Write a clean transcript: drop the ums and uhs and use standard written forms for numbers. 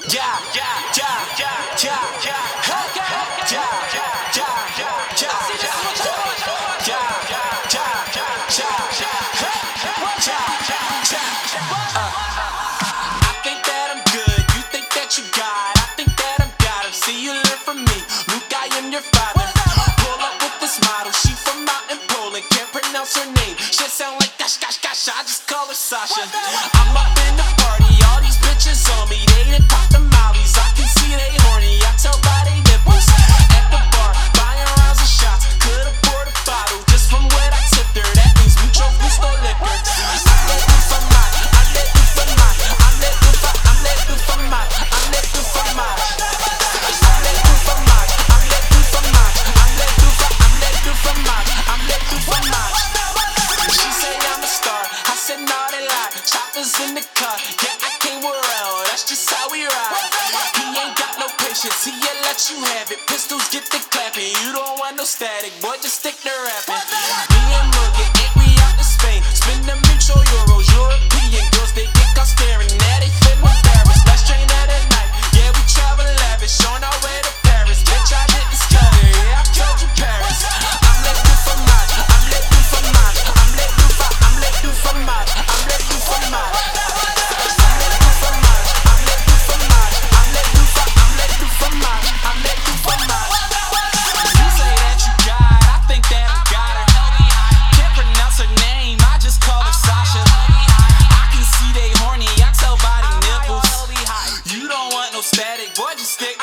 think that I'm good, you think that you got. I think that I'm got him. See, you learn from me. Luke, I am your father. Pull up with this model, she from out in Poland. Can't pronounce her name. Shit sound like gosh, gosh, gosh. I just call her Sasha. I'm up in the party, all these bitches on me. They done pop the mollies. I can see they horny. I tell by they nipples. At the bar, buying rounds of shots. Could afford a bottle just from what I tipped her. That means mucho gusto liquor. I'm let you for mine. I'm let you for mine. I'm let you for mine. I'm let you for mine. I'm let you for mine. I'm let you for mine. I'm let you for mine. I'm let you for mine. I'm let you for mine. She say I'm a star. I said no, they lie. Choppers in the car. Yeah, I came around. That's just how we ride. He ain't got no patience. He'll let you have it. Pistols get the clapping. You don't want no static. Boy, just stick to rapping. Me and Morgan, ain't we out to Spain? Spend the mucho euros. European girls, they get caught staring. Now they feel embarrassed. Last train of the night. Yeah, we travel lavish. On our way to Paris. Bitch, I didn't stutter. Yeah, I told you Paris. I'm let you for mine. I'm let you for mine. I'm let you for mine. I'm let you for mine. I'm let you for mine. I'm let you for mine. I'm let you for mine. I'm let you for mine. I'm let you for mine. You say that you got, I think that I got her. Can't pronounce her name, I just call her Sasha. I can see they horny, I tell by they nipples. You don't want no static, boy, just stick